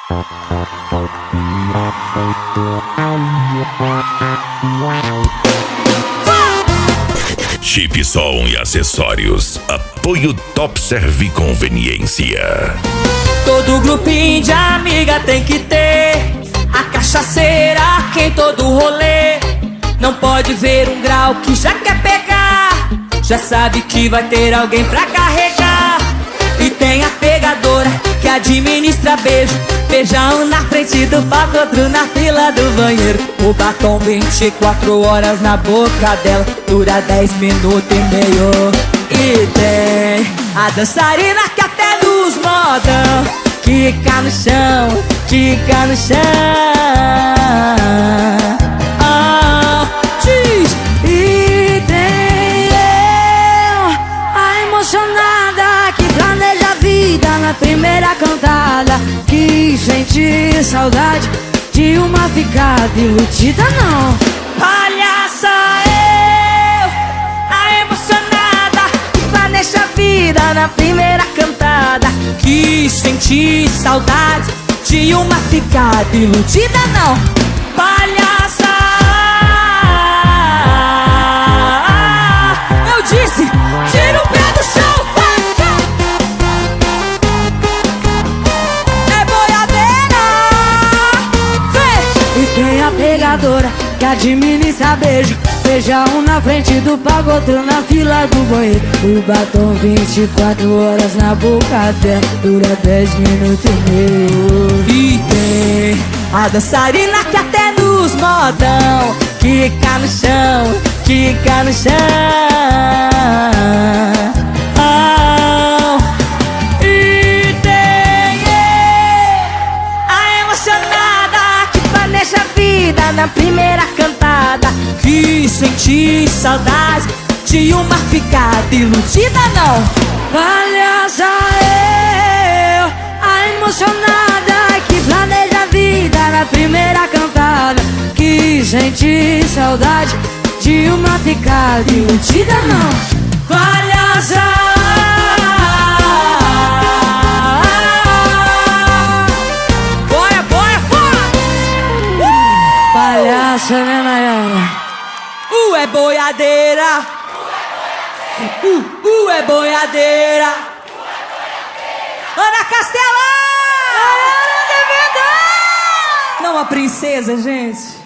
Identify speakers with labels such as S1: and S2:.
S1: Chip Som e acessórios. Apoio Top Serve Conveniência.
S2: Todo grupinho de amiga tem que ter a cachaceira que em todo rolê. Não pode ver um grau que já quer pegar, já sabe que vai ter alguém pra carregar. E tem a pegadora que administra beijo, beijão na frente do palco, outro na fila do banheiro. O batom 24 horas na boca dela, dura 10 minutos e meio. E tem a dançarina que até nos modão quica no chão, quica no chão. E tem eu, a emocionada que planeja a vida na primeira cantada, que sente saudade de uma ficada iludida não. Palhaça eu, a emocionada que planeja a vida na primeira cantada, que sente saudade de uma ficada iludida não. Palhaça, eu disse, tira o pé do chão, vai. É boiadeira, vem. E tem a pegadora que administra beijo, beijão na frente do palco, outro na fila do banheiro. O batom 24 horas na boca dela, dura 10 minutos e meio. E tem a dançarina que até nos modão quica no chão, quica no chão. E tem a emocionada que planeja a vida na primeira cantada, que sente saudade de uma ficada iludida não. Palhaça eu, a emocionada que planeja a vida na primeira cantada, que sente saudade de uma ficada iludida não. Palhaça, boia, boia, fora. Palhaça, né, Nayara? É boiadeira, é boiadeira. Ana Castela! Não, a princesa, gente.